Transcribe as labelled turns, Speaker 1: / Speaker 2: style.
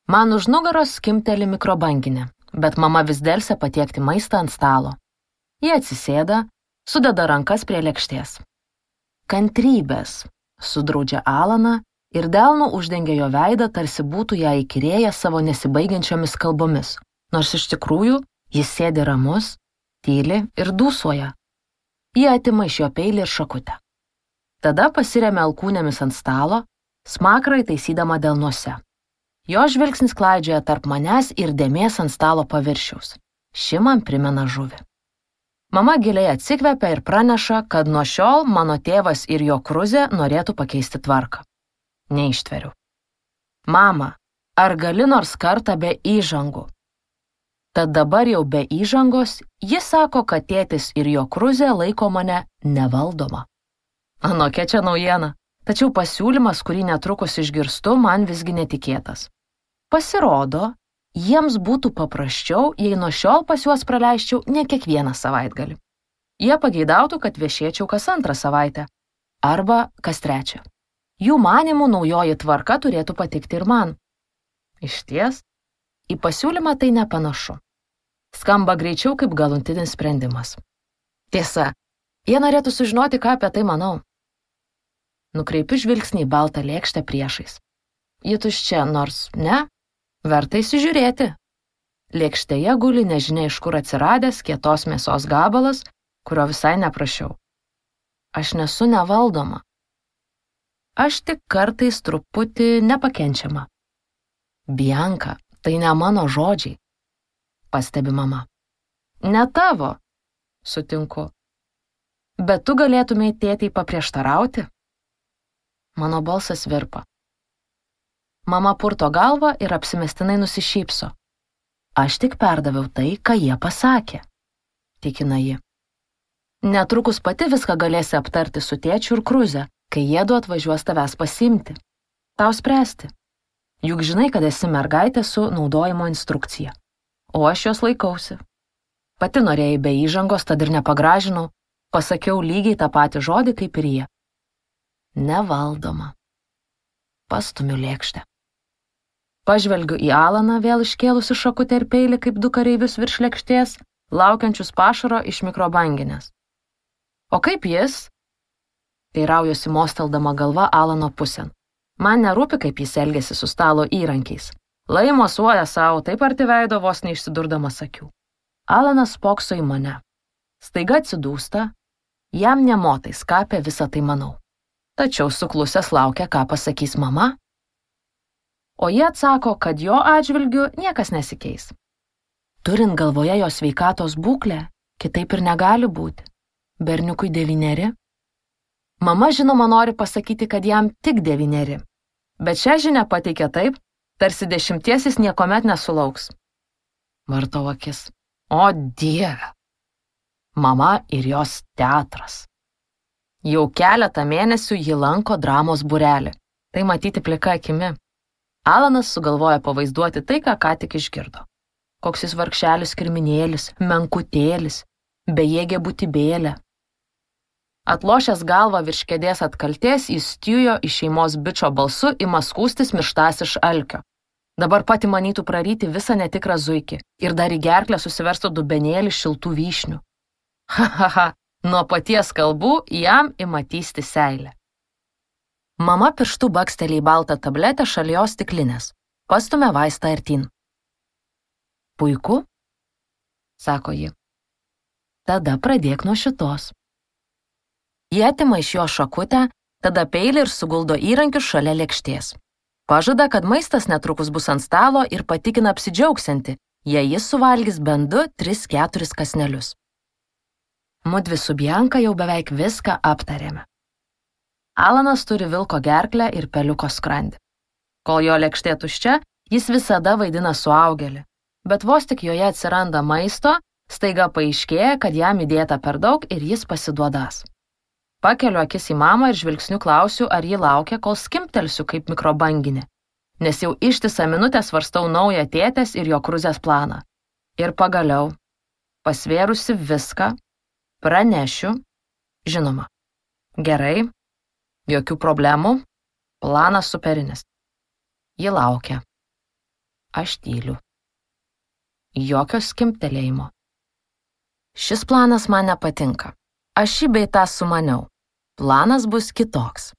Speaker 1: Man už nugaros skimteli mikrobanginė, bet mama vis delsė patiekti maistą ant stalo. Jie atsisėda, sudeda rankas prie lėkštės. Kantrybės, sudraudžia Alaną ir delnu uždengia jo veidą, tarsi būtų ją įkyrėję savo nesibaigiančiomis kalbomis, nors iš tikrųjų jis sėdi ramus, tyli ir dūsuoja. Jie atima iš jo peilį ir šakutę. Tada pasiremia alkūnėmis ant stalo, smakrai taisydama delnuose. Jo žvilgsnis klaidžioja tarp manęs ir dėmės ant stalo paviršiaus. Ši man primena žuvį. Mama giliai atsikvepia ir praneša, kad nuo šiol mano tėvas ir jo kruzė norėtų pakeisti tvarką. Neištveriu. Mama, ar gali nors kartą be įžangų? Tad dabar jau be įžangos, jis sako, kad tėtis ir jo kruzė laiko mane nevaldoma. Anokia čia naujiena, tačiau pasiūlymas, kurį netrukus išgirstu, man visgi netikėtas. Pasirodo, jiems būtų paprasčiau, jei nuo šiol pas juos praleisčiau ne kiekvieną savaitgalį. Jie pageidautų, kad viešėčiau kas antrą savaitę arba kas trečią. Jų manimų naujoji tvarka turėtų patikti ir man. Išties, į pasiūlymą tai nepanašu. Skamba greičiau kaip galutinis sprendimas. Tiesa, jie norėtų sužinoti, ką apie tai manau. Nukreipiu žvilgsnį į baltą lėkštę priešais. Ji tuščia, nors ne, verta įsižiūrėti. Lėkštėje guli nežinia iš kur atsiradęs kietos mėsos gabalas, kurio visai neprašiau. Aš nesu nevaldoma. Aš tik kartais truputį nepakenčiama. Bianka, tai ne mano žodžiai, pastebi mama. Ne tavo, sutinku. Bet tu galėtumei tėtei paprieštarauti? Mano balsas virpa. Mama purto galvą ir apsimestinai nusišypso. Aš tik perdaviau tai, ką jie pasakė, tikina ji. Netrukus pati viską galėsi aptarti su tėčiu ir kruze, kai jiedu atvažiuos tavęs pasiimti. Tau spręsti. Juk žinai, kad esi mergaitė su naudojimo instrukcija. O aš jos laikausi. Pati norėjai be įžangos, tad ir nepagražinau, pasakiau lygiai tą patį žodį kaip ir jie. Nevaldoma. Pastumiu lėkštę. Pažvelgiu į Alaną, vėl iškėlusi šakutę ir peilį kaip du kareivius virš lėkštės, laukiančius pašaro iš mikrobanginės. O kaip jis? Teiraujuosi mosteldama galva Alano pusėn. Man nerūpi, kaip jis elgėsi su stalo įrankiais. Lai mosuoja savo, taip arti veido vos neišsidurdamas akių. Alanas spokso į mane. Staiga atsidūsta, jam nemotais, ką apie visą tai manau. Tačiau suklusęs laukia, ką pasakys mama. O jie atsako, kad jo atžvilgiu niekas nesikeis. Turint galvoje jo sveikatos būklę, kitaip ir negali būti. Berniukui 9. Mama žinoma nori pasakyti, kad jam tik 9. Bet šią žinią pateikia taip, tarsi 10 jis niekuomet nesulauks. Vartau akis. O Dieve! Mama ir jos teatras. Jau keletą mėnesių ji lanko dramos būrelį. Tai matyti plika akimi. Alanas sugalvoja pavaizduoti tai, ką tik išgirdo. Koks jis vargšelis kirminėlis, menkutėlis, bejėgė būtybėlė. Atlošęs galvą virš kėdės atkaltės, jis stūjo iš šeimos bičo balsu ima skųstis mirštas iš alkio. Dabar pati manytų praryti visą netikrą zuikį ir dar į gerklę susiverstų dubenėlį šiltų vyšnių. Ha, nuo paties kalbų jam ima tįsti seilė. Mama pirštu baksteli į baltą tabletę šalia jos stiklinės. Pastumia vaistą artyn. Puiku, sako ji. Tada pradėk nuo šitos. Jie atima iš jo šakutę, tada peilį ir suguldo įrankius šalia lėkštės. Pažada, kad maistas netrukus bus ant stalo ir patikina apsidžiaugsianti, jei jis suvalgys bent 2-3-4 kąsnelius. Mudvi su Bianka jau beveik viską aptarėme. Alanas turi vilko gerklę ir peliuko skrandį. Kol jo lėkštė tuščia, jis visada vaidina suaugėlį, bet vos tik joje atsiranda maisto, staiga paaiškėja, kad jam įdėta per daug ir jis pasiduodas. Pakeliu akis į mamą ir žvilgsniu klausiu, ar ji laukia, kol skimptelsiu kaip mikrobanginė, nes jau ištisą minutę svarstau naują tėtės ir jo kruzės planą. Ir pagaliau, pasvėrusi viską, pranešiu, žinoma, gerai, jokių problemų, planas superinis. Ji laukia. Aš tyliu. Jokio skimptelėjimo. Šis planas man nepatinka. Aš šį bei tą sumaniau. Planas bus kitoks.